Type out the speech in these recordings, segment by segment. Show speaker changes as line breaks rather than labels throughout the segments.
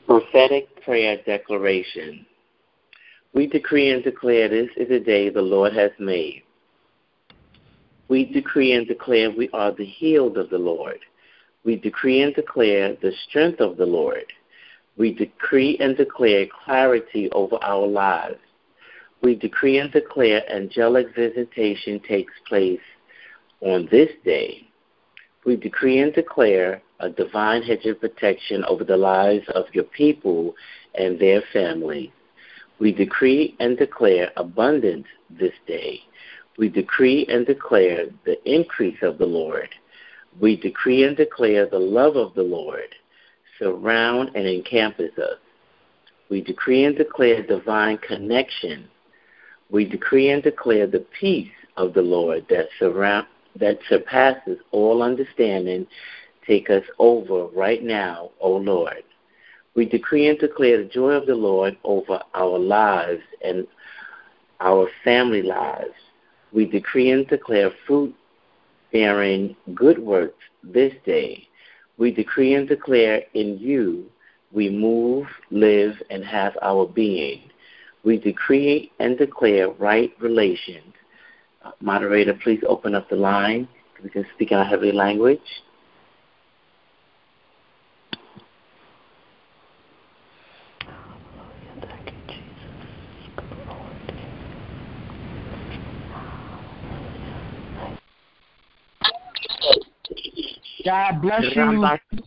Prophetic prayer declaration. We decree and declare this is a day the Lord has made. We decree and declare we are the healed of the Lord. We decree and declare the strength of the Lord. We decree and declare clarity over our lives. We decree and declare angelic visitation takes place on this day. We decree and declare a divine hedge of protection over the lives of your people and their families. We decree and declare abundance this day. We decree and declare the increase of the Lord. We decree and declare the love of the Lord surround and encompass us. We decree and declare divine connection. We decree and declare the peace of the Lord that surpasses all understanding take us over right now, O Lord. We decree and declare the joy of the Lord over our lives and our family lives. We decree and declare fruit-bearing good works this day. We decree and declare in you we move, live, and have our being. We decree and declare right relations. Moderator, please open up the line. We can speak in our heavenly language.
God bless you.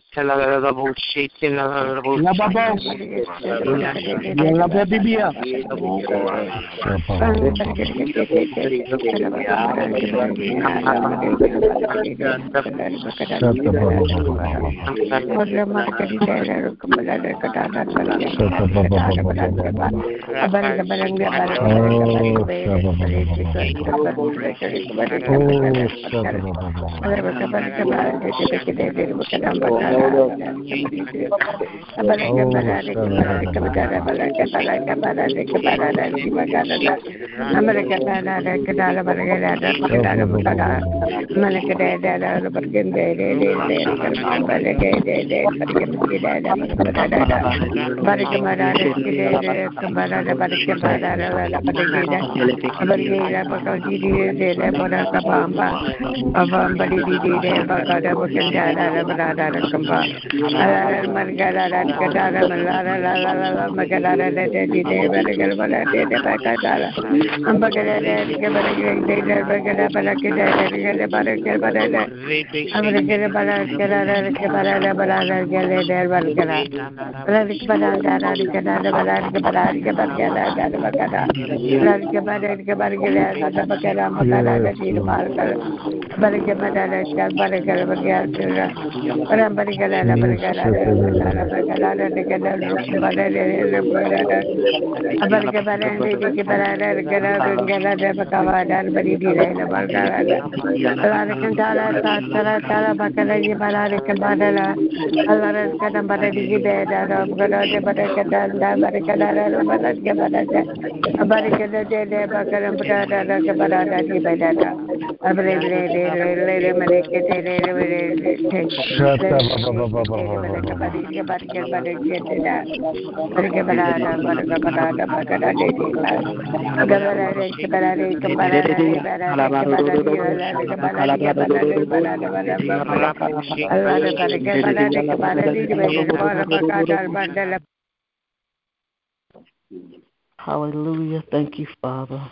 Hallelujah. Thank you, Father.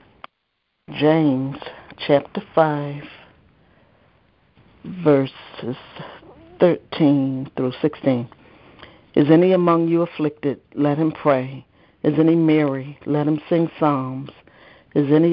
James chapter 5, verses 13 through 16. Is any among you afflicted? Let him pray. Is any merry? Let him sing psalms. Is any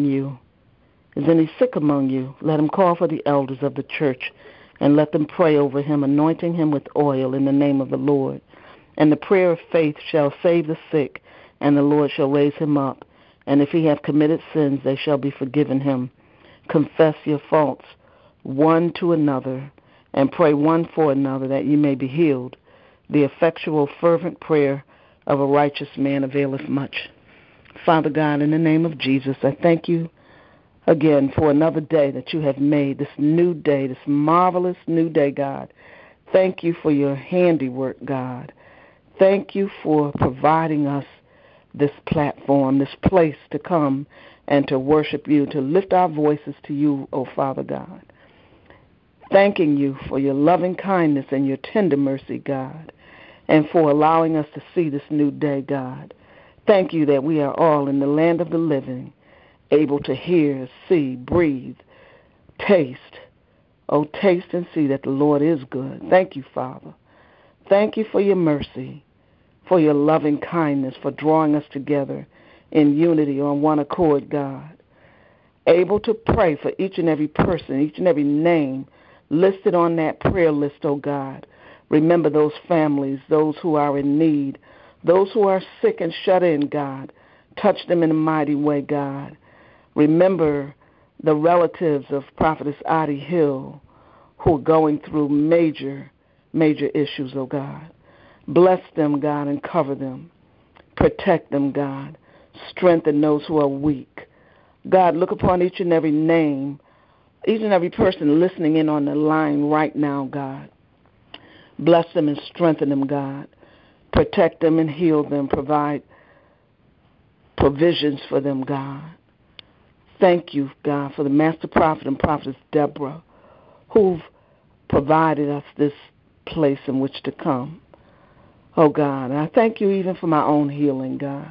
sick among you? Let him call for the elders of the church, and let them pray over him, anointing him with oil in the name of the Lord. And the prayer of faith shall save the sick, and the Lord shall raise him up. And if he have committed sins, they shall be forgiven him. Confess your faults one to another, and pray one for another, that ye may be healed. The effectual, fervent prayer of a righteous man availeth much. Father God, in the name of Jesus, I thank you again for another day that you have made, this new day, this marvelous new day, God. Thank you for your handiwork, God. Thank you for providing us this platform, this place to come and to worship you, to lift our voices to you, O Father God. Thanking you for your loving kindness and your tender mercy, God, and for allowing us to see this new day, God. Thank you that we are all in the land of the living, able to hear, see, breathe, taste. Oh, taste and see that the Lord is good. Thank you, Father. Thank you for your mercy, for your loving kindness, for drawing us together in unity on one accord, God. Able to pray for each and every person, each and every name listed on that prayer list, oh God. Remember those families, those who are in need, those who are sick and shut in, God. Touch them in a mighty way, God. Remember the relatives of Prophetess Addie Hill who are going through major issues, oh God. Bless them, God, and cover them. Protect them, God. Strengthen those who are weak. God, look upon each and every name, each and every person listening in on the line right now, God. Bless them and strengthen them, God. Protect them and heal them. Provide provisions for them, God. Thank you, God, for the Master Prophet and Prophetess Deborah, who've provided us this place in which to come. Oh, God, I thank you even for my own healing, God.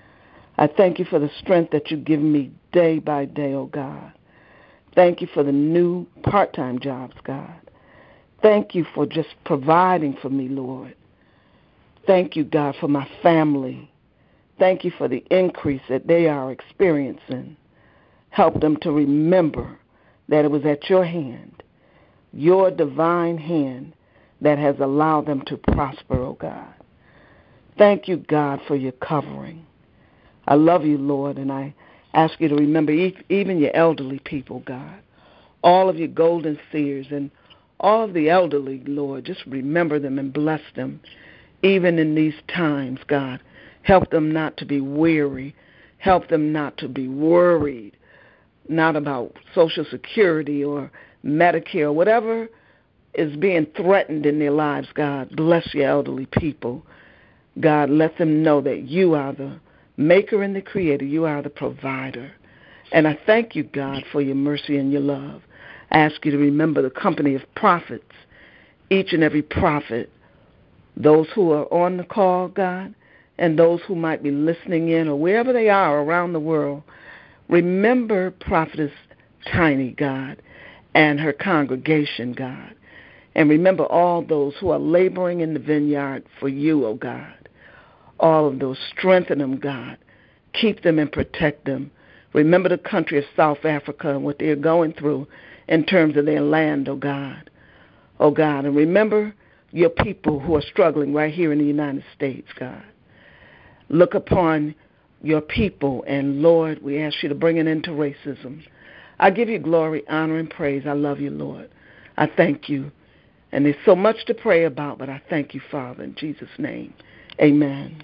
I thank you for the strength that you give me day by day, oh, God. Thank you for the new part-time jobs, God. Thank you for just providing for me, Lord. Thank you, God, for my family. Thank you for the increase that they are experiencing. Help them to remember that it was at your hand, your divine hand, that has allowed them to prosper, oh God. Thank you, God, for your covering. I love you, Lord, and I ask you to remember even your elderly people, God, all of your golden seers and all of the elderly, Lord. Just remember them and bless them, even in these times, God. Help them not to be weary. Help them not to be worried, not about Social Security or Medicare or whatever is being threatened in their lives, God. Bless your elderly people. God, let them know that you are the maker and the creator. You are the provider. And I thank you, God, for your mercy and your love. I ask you to remember the company of prophets, each and every prophet, those who are on the call, God, and those who might be listening in or wherever they are around the world. Remember Prophetess Tiny, God, and her congregation, God. And remember all those who are laboring in the vineyard for you, oh God. All of those, strengthen them, God. Keep them and protect them. Remember the country of South Africa and what they're going through in terms of their land, oh God. Oh God, and remember your people who are struggling right here in the United States, God. Look upon your people, and Lord, we ask you to bring an end to racism. I give you glory, honor, and praise. I love you, Lord. I thank you. And there's so much to pray about, but I thank you, Father, in Jesus' name. Amen.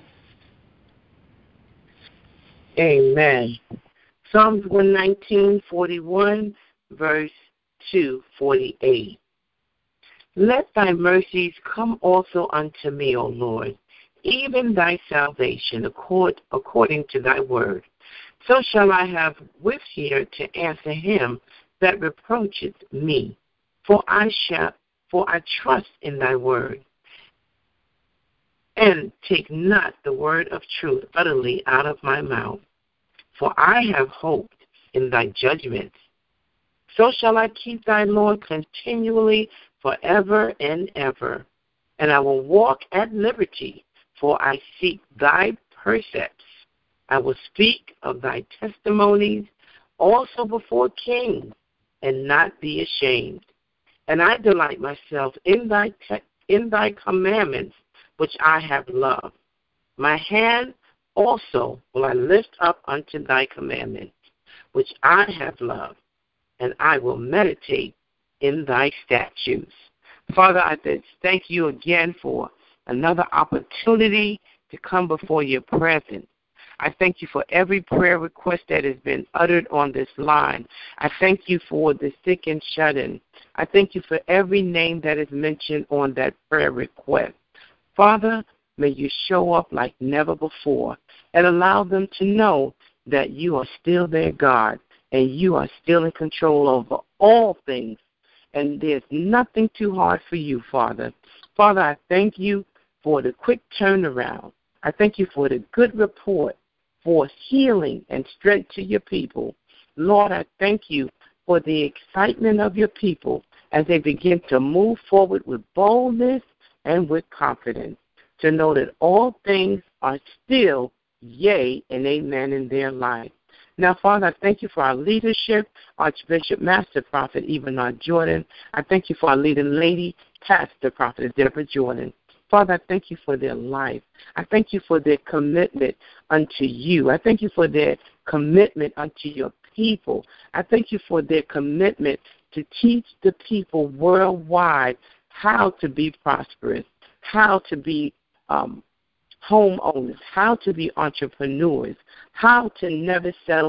Amen. Psalms 119:41, verse 2:48. Let thy mercies come also unto me, O Lord, even thy salvation according to thy word. So shall I have with ear to answer him that reproacheth me, for I trust in thy word. And take not the word of truth utterly out of my mouth, for I have hoped in thy judgments. So shall I keep thy law continually forever and ever. And I will walk at liberty, for I seek thy precepts. I will speak of thy testimonies also before kings, and not be ashamed. And I delight myself in thy commandments, which I have loved. My hand also will I lift up unto thy commandments, which I have loved, and I will meditate in thy statutes. Father, I thank you again for another opportunity to come before your presence. I thank you for every prayer request that has been uttered on this line. I thank you for the sick and shut-in. I thank you for every name that is mentioned on that prayer request. Father, may you show up like never before and allow them to know that you are still their God and you are still in control over all things. And there's nothing too hard for you, Father. Father, I thank you for the quick turnaround. I thank you for the good report, for healing and strength to your people. Lord, I thank you for the excitement of your people as they begin to move forward with boldness and with confidence, to know that all things are still yea and amen in their life. Now, Father, I thank you for our leadership, Archbishop Master Prophet Ebenard Jordan. I thank you for our leading lady, Pastor Prophet Deborah Jordan. Father, I thank you for their life. I thank you for their commitment unto you. I thank you for their commitment unto your people. I thank you for their commitment to teach the people worldwide how to be prosperous, how to be homeowners, how to be entrepreneurs, how to never settle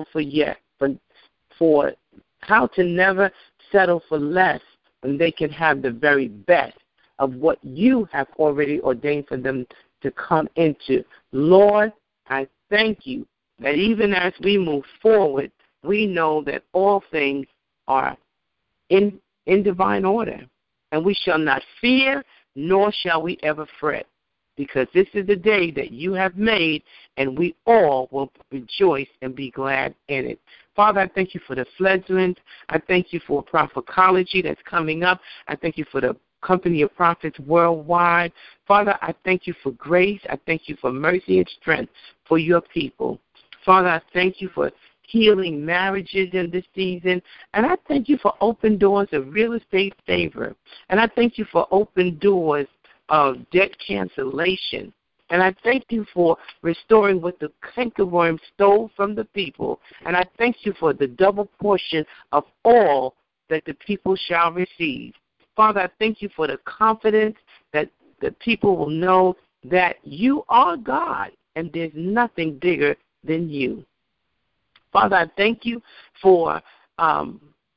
for how to never settle for less when they can have the very best of what you have already ordained for them to come into. Lord, I thank you that even as we move forward, we know that all things are in divine order, and we shall not fear, nor shall we ever fret, because this is the day that you have made, and we all will rejoice and be glad in it. Father, I thank you for the fledglings. I thank you for Prophecology that's coming up. I thank you for the Company of Prophets worldwide. Father, I thank you for grace. I thank you for mercy and strength for your people. Father, I thank you for healing marriages in this season. And I thank you for open doors of real estate favor. And I thank you for open doors of debt cancellation. And I thank you for restoring what the cankerworm stole from the people. And I thank you for the double portion of all that the people shall receive. Father, I thank you for the confidence that the people will know that you are God and there's nothing bigger than you. Father, I thank you for a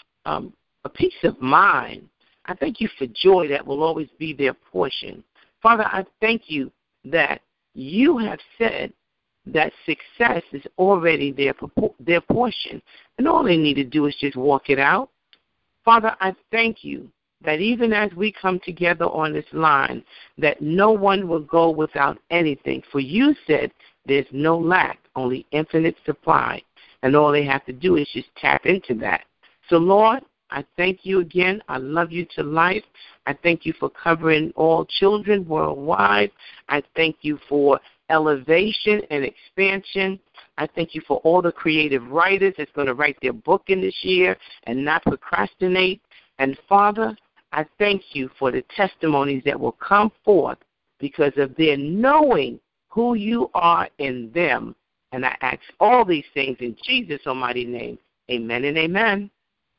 peace of mind. I thank you for joy that will always be their portion. Father, I thank you that you have said that success is already their portion, and all they need to do is just walk it out. Father, I thank you that even as we come together on this line, that no one will go without anything. For you said there's no lack, only infinite supply, and all they have to do is just tap into that. So, Lord, I thank you again. I love you to life. I thank you for covering all children worldwide. I thank you for elevation and expansion. I thank you for all the creative writers that's going to write their book in this year and not procrastinate. And, Father, I thank you for the testimonies that will come forth because of their knowing who you are in them. And I ask all these things in Jesus' almighty name. Amen and amen.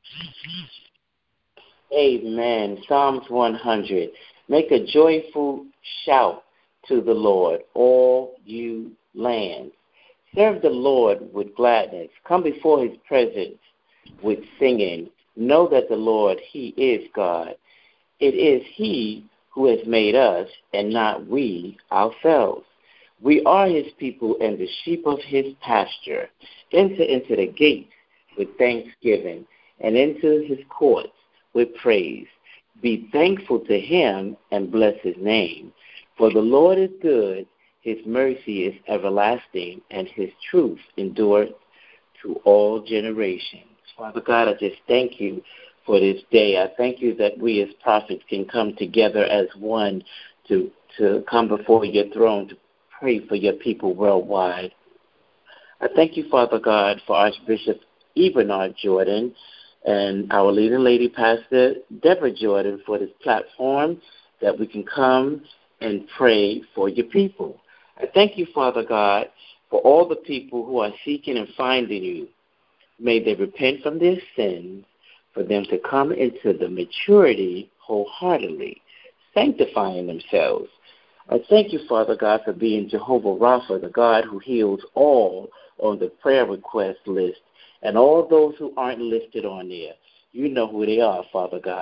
Amen. Psalms 100. Make a joyful shout to the Lord, all you lands. Serve the Lord with gladness. Come before his presence with singing. Know that the Lord, he is God. It is he who has made us and not we ourselves. We are his people and the sheep of his pasture. Enter into the gates with thanksgiving and into his courts with praise. Be thankful to him and bless his name. For the Lord is good, his mercy is everlasting, and his truth endures to all generations. Father God, I just thank you for this day. I thank you that we as prophets can come together as one to come before your throne to pray for your people worldwide. I thank you, Father God, for Archbishop Ebenard Jordan and our leading lady, Pastor Deborah Jordan, for this platform that we can come and pray for your people. I thank you, Father God, for all the people who are seeking and finding you. May they repent from their sins, for them to come into the maturity wholeheartedly, sanctifying themselves. I thank you, Father God, for being Jehovah Rapha, the God who heals all on the prayer request list, and all those who aren't listed on there. You know who they are, Father God.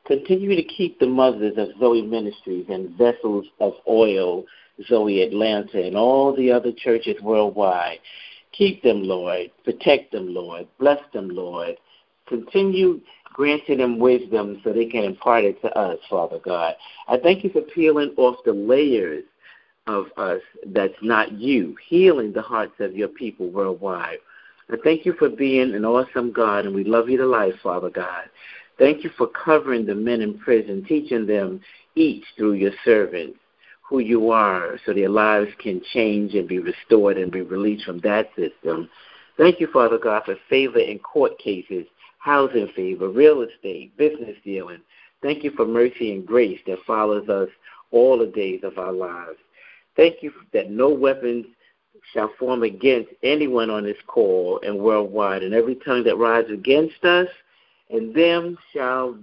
Continue to keep the mothers of Zoe Ministries and Vessels of Oil, Zoe Atlanta, and all the other churches worldwide. Keep them, Lord. Protect them, Lord. Bless them, Lord. Continue granting them wisdom so they can impart it to us, Father God. I thank you for peeling off the layers of us that's not you, healing the hearts of your people worldwide. I thank you for being an awesome God, and we love you to life, Father God. Thank you for covering the men in prison, teaching them each through your servants who you are so their lives can change and be restored and be released from that system. Thank you, Father God, for favor in court cases, housing favor, real estate, business dealing. Thank you for mercy and grace that follows us all the days of our lives. Thank you that no weapons shall form against anyone on this call and worldwide, and every tongue that rises against us and them shall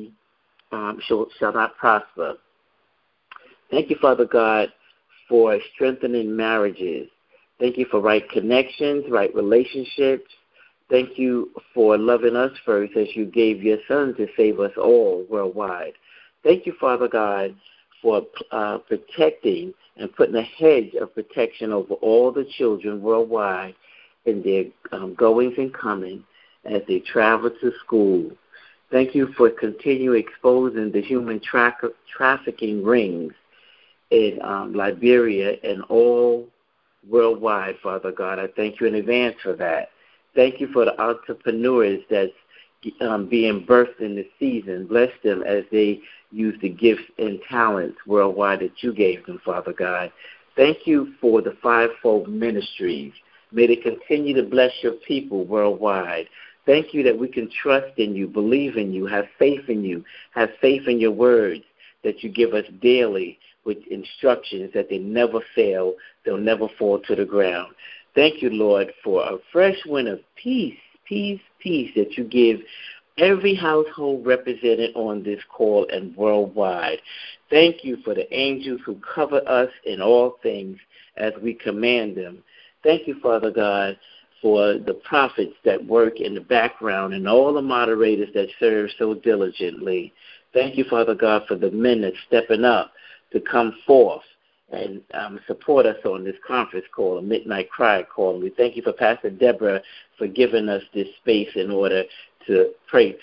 not prosper. Thank you, Father God, for strengthening marriages. Thank you for right connections, right relationships. Thank you for loving us first as you gave your Son to save us all worldwide. Thank you, Father God, for protecting and putting a hedge of protection over all the children worldwide in their goings and coming as they travel to school. Thank you for continuing exposing the human trafficking rings in Liberia and all worldwide, Father God. I thank you in advance for that. Thank you for the entrepreneurs that's being birthed in the season. Bless them as they use the gifts and talents worldwide that you gave them, Father God. Thank you for the fivefold ministries. May they continue to bless your people worldwide. Thank you that we can trust in you, believe in you, have faith in you, have faith in your words that you give us daily with instructions that they never fail, they'll never fall to the ground. Thank you, Lord, for a fresh wind of peace, peace, peace that you give every household represented on this call and worldwide. Thank you for the angels who cover us in all things as we command them. Thank you, Father God, for the prophets that work in the background and all the moderators that serve so diligently. Thank you, Father God, for the men that's stepping up to come forth and support us on this conference call, a Midnight Cry call. And we thank you for Pastor Deborah for giving us this space in order to pray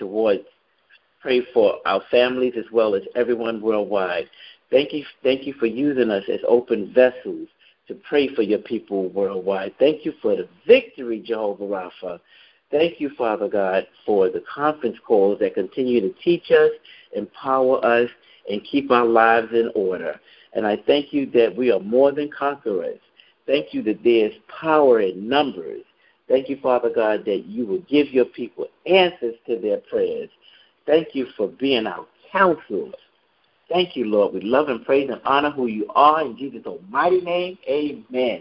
for our families as well as everyone worldwide. Thank you for using us as open vessels to pray for your people worldwide. Thank you for the victory, Jehovah Rapha. Thank you, Father God, for the conference calls that continue to teach us, empower us, and keep our lives in order. And I thank you that we are more than conquerors. Thank you that there's power in numbers. Thank you, Father God, that you will give your people answers to their prayers. Thank you for being our counselors. Thank you, Lord. We love and praise and honor who you are. In Jesus' almighty name, amen.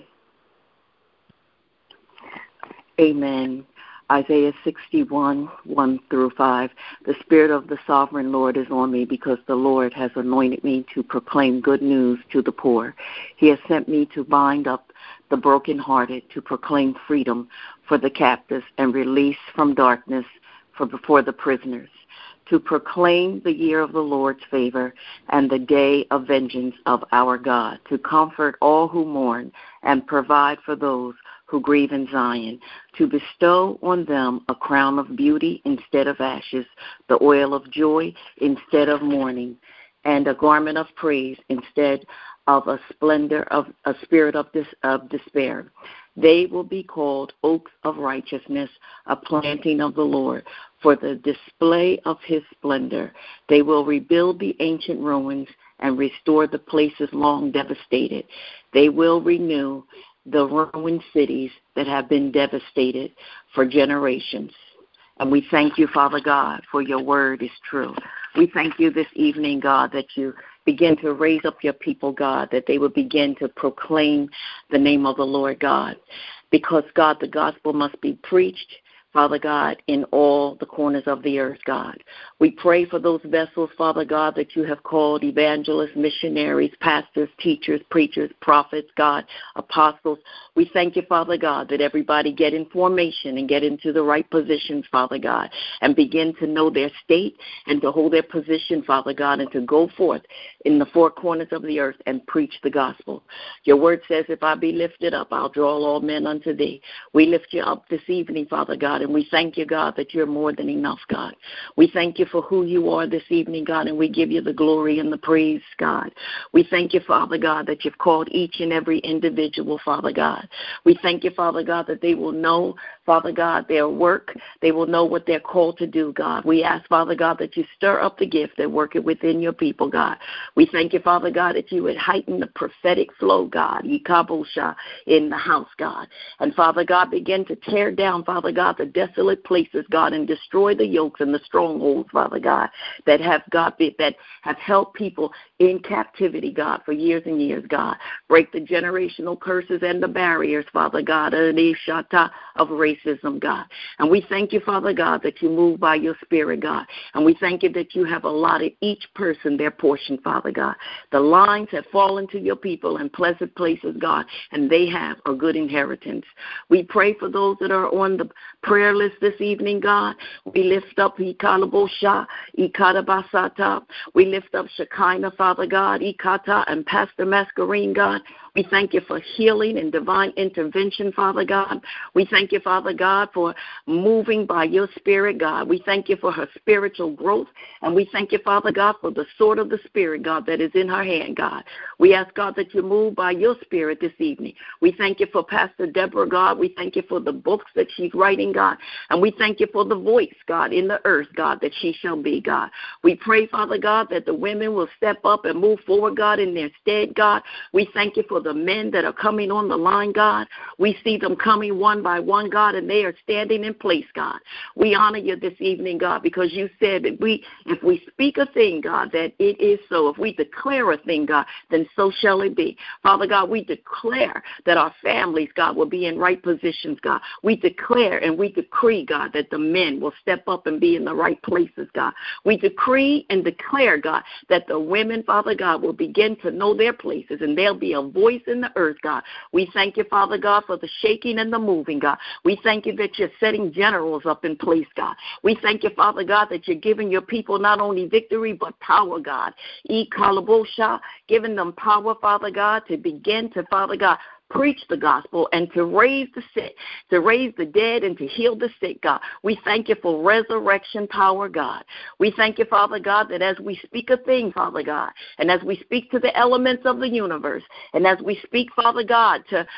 Amen. Isaiah 61, 1 through 5. The Spirit of the Sovereign Lord is on me because the Lord has anointed me to proclaim good news to the poor. He has sent me to bind up the brokenhearted, to proclaim freedom for the captives and release from darkness for the prisoners, to proclaim the year of the Lord's favor and the day of vengeance of our God, to comfort all who mourn and provide for those who grieve in Zion, to bestow on them a crown of beauty instead of ashes, the oil of joy instead of mourning, and a garment of praise instead of a spirit of despair. They will be called oaks of righteousness, a planting of the Lord, for the display of his splendor. They will rebuild the ancient ruins and restore the places long devastated. They will renew the ruined cities that have been devastated for generations. And we thank you, Father God, for your word is true. We thank you this evening, God, that you begin to raise up your people, God, that they will begin to proclaim the name of the Lord, God. Because, God, the gospel must be preached,
Father God, in all the corners of the earth, God. We pray for those vessels, Father God, that you have called evangelists, missionaries, pastors, teachers, preachers, prophets, God, apostles. We thank you, Father God, that everybody get in formation and get into the right positions, Father God, and begin to know their state and to hold their position, Father God, and to go forth in the four corners of the earth and preach the gospel. Your word says, if I be lifted up, I'll draw all men unto thee. We lift you up this evening, Father God, and we thank you, God, that you're more than enough, God. We thank you for who you are this evening, God, and we give you the glory and the praise, God. We thank you, Father God, that you've called each and every individual, Father God. We thank you, Father God, that they will know, Father God, their work. They will know what they're called to do, God. We ask, Father God, that you stir up the gift that worketh within your people, God. We thank you, Father God, that you would heighten the prophetic flow, God, Yikabosha, in the house, God. And, Father God, begin to tear down, Father God, the desolate places, God, and destroy the yokes and the strongholds, Father God, that have, God, that have held people in captivity, God, for years and years, God. Break the generational curses and the barriers, Father God, of racism, God. And we thank you, Father God, that you move by your Spirit, God. And we thank you that you have allotted each person their portion, Father God. The lines have fallen to your people in pleasant places, God, and they have a good inheritance. We pray for those that are on the prayer list this evening, God. We lift up Ikalabosha, Ikadabasata. We lift up Shekinah, Father God, Ikata, and Pastor Mascarene, God. We thank you for healing and divine intervention, Father God. We thank you, Father God, for moving by your Spirit, God. We thank you for her spiritual growth, and we thank you, Father God, for the sword of the Spirit, God, that is in her hand, God. We ask, God, that you move by your Spirit this evening. We thank you for Pastor Deborah, God. We thank you for the books that she's writing, God, and we thank you for the voice, God, in the earth, God, that she shall be, God. We pray, Father God, that the women will step up and move forward, God, in their stead, God. We thank you for the men that are coming on the line, God. We see them coming one by one, God, and they are standing in place, God. We honor you this evening, God, because you said that if we speak a thing, God, that it is so. If we declare a thing, God, then so shall it be. Father God, we declare that our families, God, will be in right positions, God. We declare and we decree, God, that the men will step up and be in the right places, God. We decree and declare, God, that the women, Father God, will begin to know their places and there'll be a voice in the earth, God. We thank you, Father God, for the shaking and the moving, God. We thank you that you're setting generals up in place, God. We thank you, Father God, that you're giving your people not only victory but power, God. Giving them power, Father God, to begin to, Father God, preach the gospel and to raise the sick, to raise the dead and to heal the sick, God. We thank you for resurrection power, God. We thank you, Father God, that as we speak a thing, Father God, and as we speak to the elements of the universe, and as we speak, Father God, to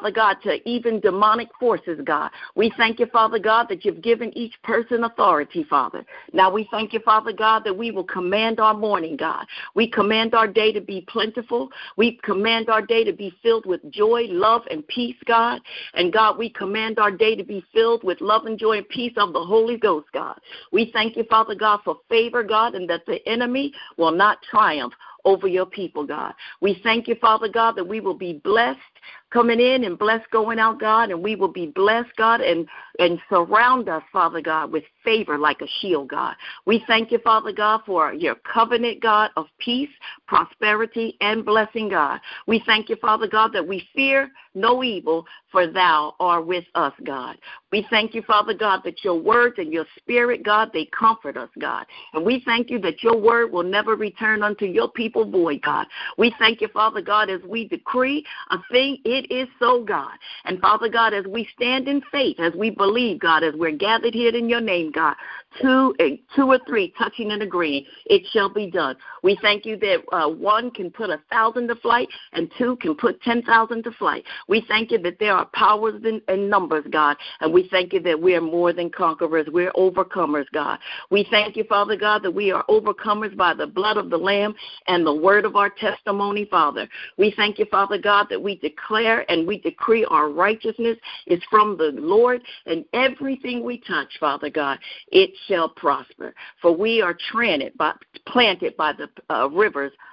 even demonic forces, God, we thank you, Father God, that you've given each person authority, Father. Now we thank you, Father God, that we will command our morning, God. We command our day to be plentiful. We command our day to be filled with joy, love, and peace, God. And, God, we command our day to be filled with love and joy and peace of the Holy Ghost, God. We thank you, Father God, for favor, God, and that the enemy will not triumph over your people, God. We thank you, Father God, that we will be blessed coming in and blessed going out, God, and we will be blessed, God, and surround us, Father God, with favor like a shield, God. We thank you, Father God, for your covenant, God, of peace, prosperity, and blessing, God. We thank you, Father God, that we fear no evil, for thou art with us, God. We thank you, Father God, that your words and your spirit, God, they comfort us, God. And we thank you that your word will never return unto your people void, God. We thank you, Father God, as we decree a thing, it is so, God. And, Father God, as we stand in faith, as we believe, God, as we're gathered here in your name, God, two or three touching and agreeing, it shall be done. We thank you that one can put 1,000 to flight and two can put 10,000 to flight. We thank you that there are powers in numbers, God, and we thank you that we are more than conquerors. We're overcomers, God. We thank you, Father God, that we are overcomers by the blood of the Lamb and the word of our testimony, Father. We thank you, Father God, that we declare and we decree our righteousness is from the Lord, and everything we touch, Father God, it shall prosper. For we are planted by the rivers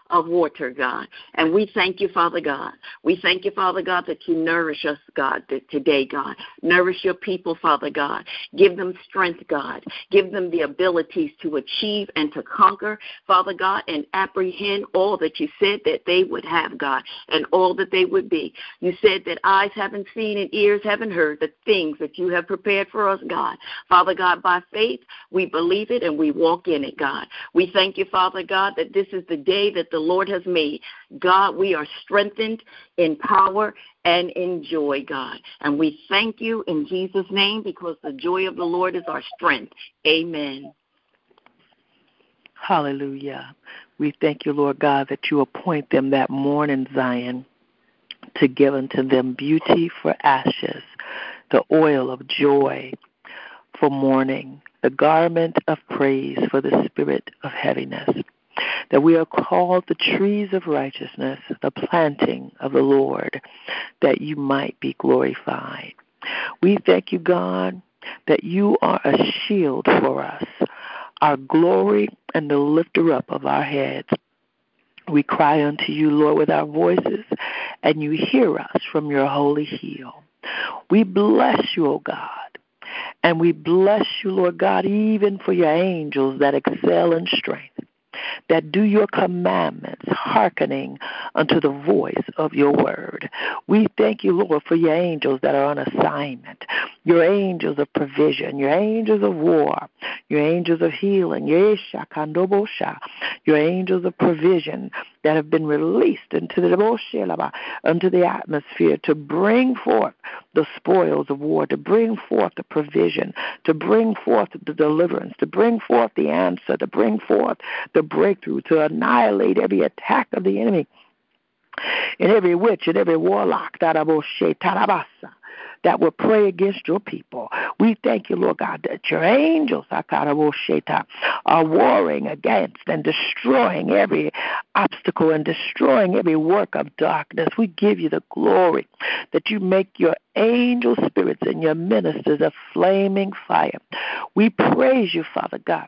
of water, God. And we thank you, Father God. We thank you, Father God, that you nourish us, God, today, God. Nourish your people, Father God. Give them strength, God. Give them the abilities to achieve and to conquer, Father God, and apprehend all that you said that they would have, God, and all that they would be. You said that eyes haven't seen and ears haven't heard the things that you have prepared for us, God. Father God, by faith, we believe it and we walk in it, God. We thank you, Father God, that this is the day that the Lord has made. God, we are strengthened in power and in joy, God. And we thank you in Jesus' name because the joy of the Lord is our strength. Amen.
Hallelujah. We thank you, Lord God, that you appoint them that morning, Zion, to give unto them beauty for ashes, the oil of joy for mourning, the garment of praise for the spirit of heaviness, that we are called the trees of righteousness, the planting of the Lord, that you might be glorified. We thank you, God, that you are a shield for us, our glory and the lifter up of our heads. We cry unto you, Lord, with our voices, and you hear us from your holy hill. We bless you, O God, and we bless you, Lord God, even for your angels that excel in strength, that do your commandments, hearkening unto the voice of your word. We thank you, Lord, for your angels that are on assignment, your angels of provision, your angels of war, your angels of healing, your angels of provision that have been released into the atmosphere to bring forth the spoils of war, to bring forth the provision, to bring forth the deliverance, to bring forth the answer, to bring forth the breakthrough, to annihilate every attack of the enemy and every witch and every warlock that will pray against your people. We thank you, Lord God, that your angels are warring against and destroying every obstacle and destroying every work of darkness. We give you the glory that you make your angel spirits and your ministers a flaming fire. We praise you, Father God,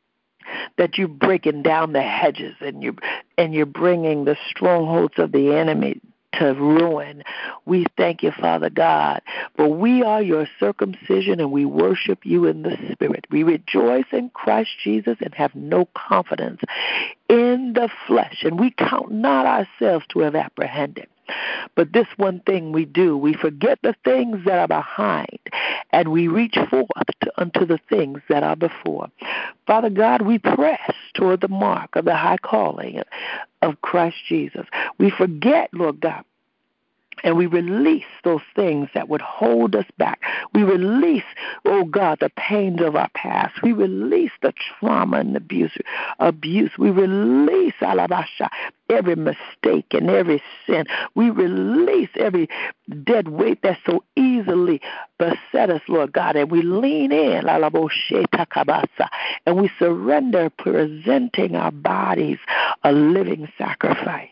that you're breaking down the hedges and you're bringing the strongholds of the enemy to ruin. We thank you, Father God, for we are your circumcision and we worship you in the Spirit. We rejoice in Christ Jesus and have no confidence in the flesh, and we count not ourselves to have apprehended. But this one thing we do, we forget the things that are behind, and we reach forth unto the things that are before. Father God, we press toward the mark of the high calling of Christ Jesus. We forget, Lord God, and we release those things that would hold us back. We release, oh God, the pains of our past. We release the trauma and abuse. We release, alabasha, every mistake and every sin. We release every dead weight that so easily beset us, Lord God, and we lean in, alaboshe takabasa, and we surrender, presenting our bodies a living sacrifice,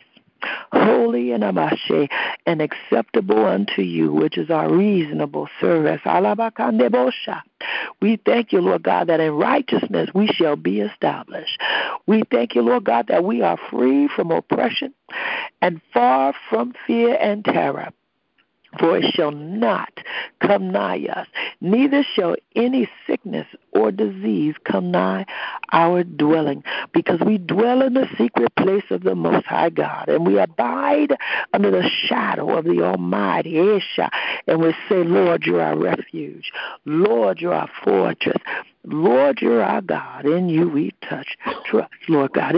holy and amashe, and acceptable unto you, which is our reasonable service. Alabakandebosha. We thank you, Lord God, that in righteousness we shall be established. We thank you, Lord God, that we are free from oppression and far from fear and terror. For it shall not come nigh us, neither shall any sickness or disease come nigh our dwelling, because we dwell in the secret place of the Most High God, and we abide under the shadow of the Almighty, Esha, and we say, Lord, you're our refuge. Lord, you're our fortress. Lord, you're our God. In you we trust, Lord God.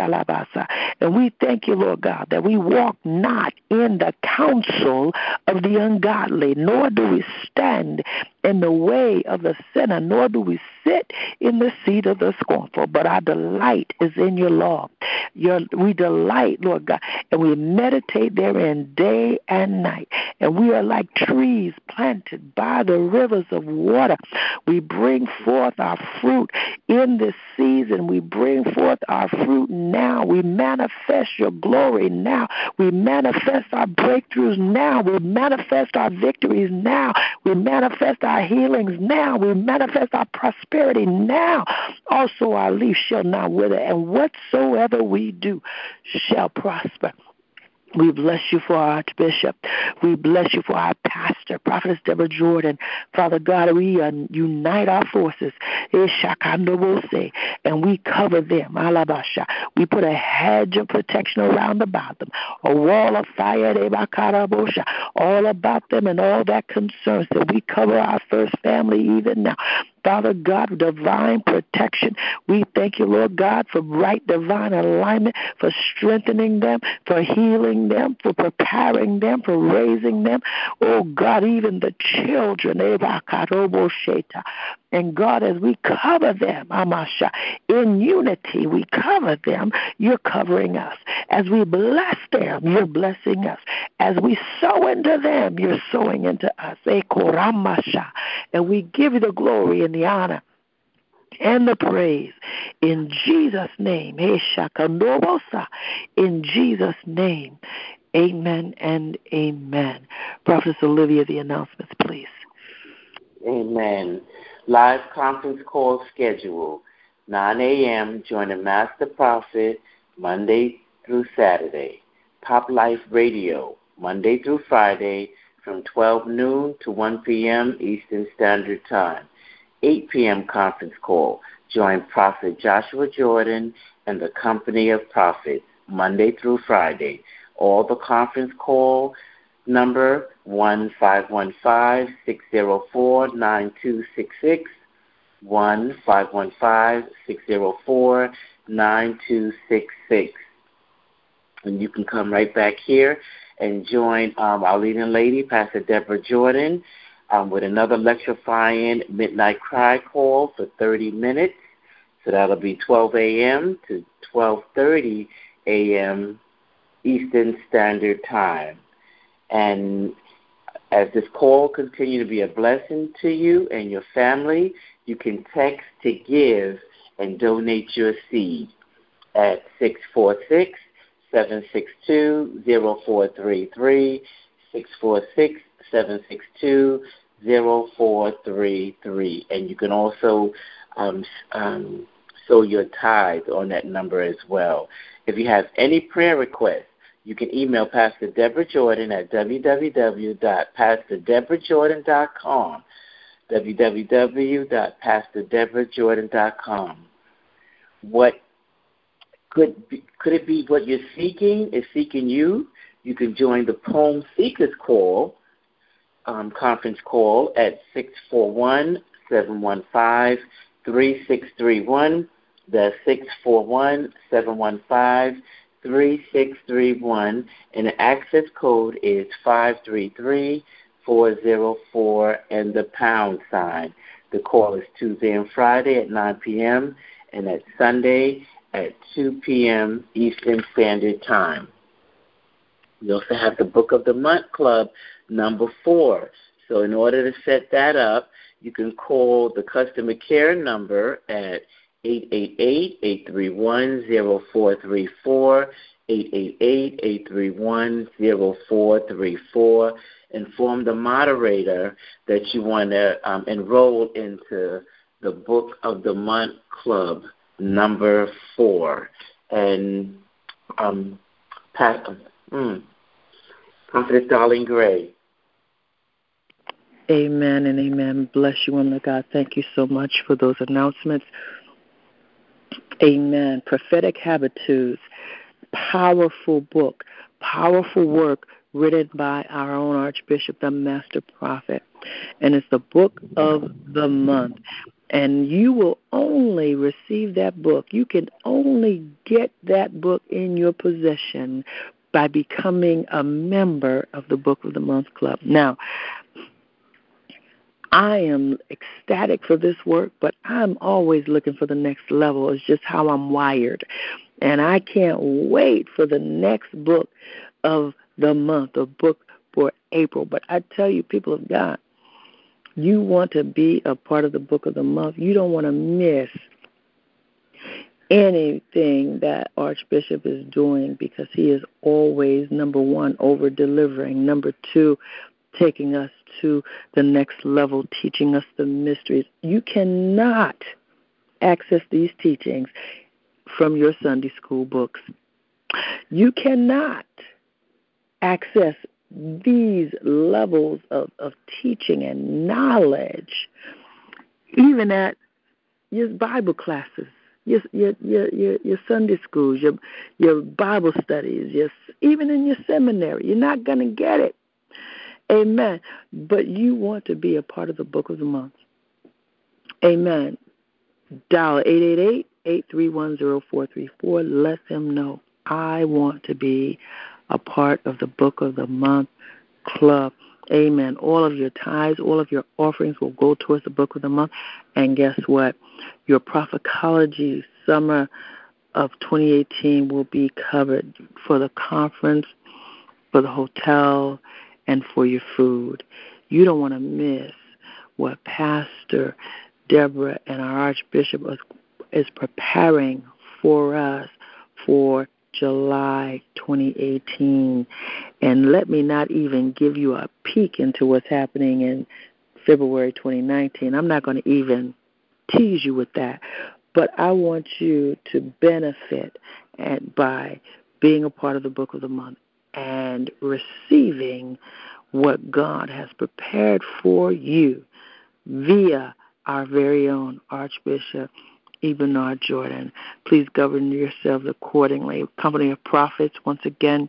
And we thank you, Lord God, that we walk not in the counsel of the ungodly, nor do we stand in the way of the sinner, nor do we sit in the seat of the scornful, but our delight is in your law. We delight, Lord God, and we meditate therein day and night. And we are like trees planted by the rivers of water. We bring forth our fruit in this season. We bring forth our fruit now. We manifest your glory now. We manifest our breakthroughs now. We manifest our victories now. We manifest our healings now. We manifest our prosperity
prosperity now. Also our leaf shall not wither, and whatsoever we do shall prosper. We bless you for our Archbishop. We bless you for our pastor, Prophetess Deborah Jordan. Father God, we unite our forces, and we cover them. We put a hedge of protection around about them, a wall of fire all about them and all that concerns them. We cover our first family even now. Father God, divine protection. We thank you, Lord God, for right divine alignment, for strengthening them, for healing them, for preparing them, for raising them. Oh God, even the children. And God, as we cover them, in unity, we cover them, you're covering us. As we bless them, you're blessing us. As we sow into them, you're sowing into us. And we give you the glory and the honor and the praise in Jesus' name. In Jesus' name, amen and amen. Prophetess Olivia, the announcements, please.
Amen. Live conference call schedule, 9 a.m. Join the Master Prophet, Monday through Saturday. Pop Life Radio, Monday through Friday, from 12 noon to 1 p.m. Eastern Standard Time. 8 p.m. conference call. Join Prophet Joshua Jordan and the Company of Prophets, Monday through Friday. All the conference call number 1-515-604-9266, 1-515-604-9266. And you can come right back here and join our leading lady, Pastor Deborah Jordan, with another electrifying midnight cry call for 30 minutes. So that'll be 12 a.m. to 12:30 a.m. Eastern Standard Time. And as this call continues to be a blessing to you and your family, you can text to give and donate your seed at 646-762-0433, 646-762-0433. And you can also sow your tithe on that number as well. If you have any prayer requests, you can email Pastor Deborah Jordan at www.pastordeborahjordan.com, www.pastordeborahjordan.com. What could it be what you're seeking is seeking you? You can join the Poem Seekers Call conference call at 641-715-3631. That's 641-715-3631. And the access code is 533404 and the pound sign. The call is Tuesday and Friday at 9 p.m. and at Sunday at 2 p.m. Eastern Standard Time. We also have the Book of the Month Club, number 4. So in order to set that up, you can call the customer care number at 888-831-0434, 888-831-0434, inform the moderator that you want to enroll into the Book of the Month Club, number 4. And Prophetess Darlene Gray.
Amen and amen. Bless you, woman of God. Thank you so much for those announcements. Amen. Prophetic Habitudes, powerful book, powerful work written by our own Archbishop, the Master Prophet. And it's the Book of the Month. And you will only receive that book. You can only get that book in your possession by becoming a member of the Book of the Month Club. Now, I am ecstatic for this work, but I'm always looking for the next level. It's just how I'm wired. And I can't wait for the next book of the month, a book for April. But I tell you, people of God, you want to be a part of the Book of the Month. You don't want to miss anything that Archbishop is doing, because he is always, number one, over-delivering, number two,
taking us to the next level, teaching us the mysteries. You cannot access these teachings from your Sunday school books. You cannot access these levels of teaching and knowledge even at your Bible classes, your Sunday schools, your Bible studies, even in your seminary. You're not going to get it. Amen. But you want to be a part of the Book of the Month. Amen. Dial 888-831-0434. Let them know I want to be a part of the Book of the Month Club. Amen. All of your tithes, all of your offerings will go towards the Book of the Month. And guess what? Your Prophecology summer of 2018 will be covered for the conference, for the hotel, and for your food. You don't want to miss what Pastor Deborah and our Archbishop is preparing for us for July 2018. And let me not even give you a peek into what's happening in February 2019. I'm not going to even tease you with that. But I want you to benefit by being a part of the Book of the Month and receiving what God has prepared for you via our very own Archbishop Bernard Jordan. Please govern yourselves accordingly. Company of Prophets, once again,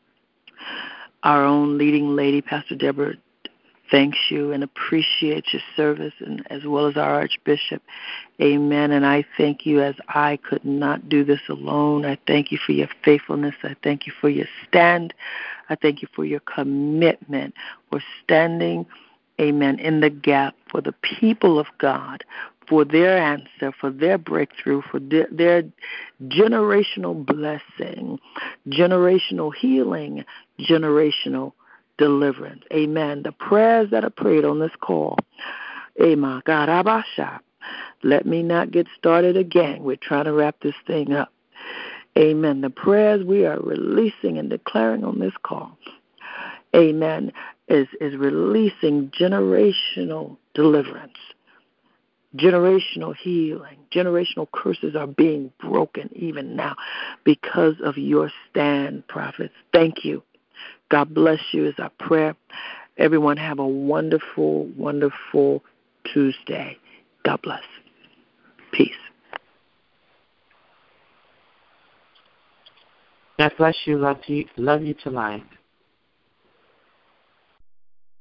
our own leading lady, Pastor Deborah, thanks you and appreciates your service, and as well as our Archbishop. Amen. And I thank you as I could not do this alone. I thank you for your faithfulness. I thank you for your stand. I thank you for your commitment for standing, amen, in the gap for the people of God, for their answer, for their breakthrough, for their generational blessing, generational healing, generational deliverance. Amen. The prayers that are prayed on this call, amen. God, Abasha, let me not get started again. We're trying to wrap this thing up. Amen. The prayers we are releasing and declaring on this call, amen, is releasing generational deliverance, generational healing. Generational curses are being broken even now because of your stand, prophets. Thank you. God bless you is our prayer. Everyone have a wonderful, wonderful Tuesday. God bless. Peace.
God bless you. Love you to life.